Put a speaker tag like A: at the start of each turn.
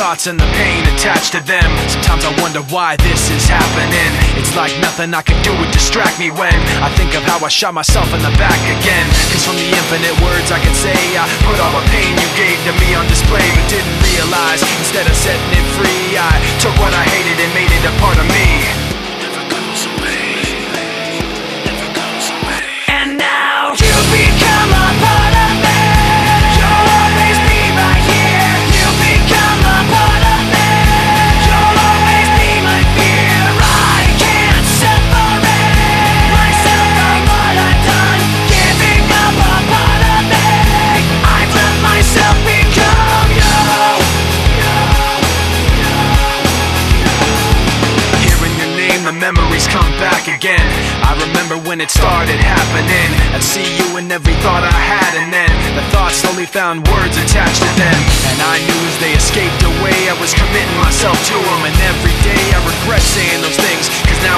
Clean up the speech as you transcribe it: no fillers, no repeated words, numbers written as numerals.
A: thoughts and the pain attached to them. Sometimes I wonder why this is happening. It's like nothing I can do would distract me when I think of how I shot myself in the back again. Cause from the infinite words I can say, I put all the pain you gave to me on display, but didn't realize instead of setting it free, I took what I hated and made it a part of me. Never goes away, never goes away. And now you become a part of me. You'll always be right here. You become a part of me. You'll always be my fear. I can't separate myself from what I've done. Giving up a part of me. I've let myself become you. Hearing your name, the memories come back again. I remember when it started happening. I'd see you in every thought I had, and then the thoughts slowly found words attached to them. And I knew as they escaped away, I was committing myself to them. And every day I regret saying those things, cause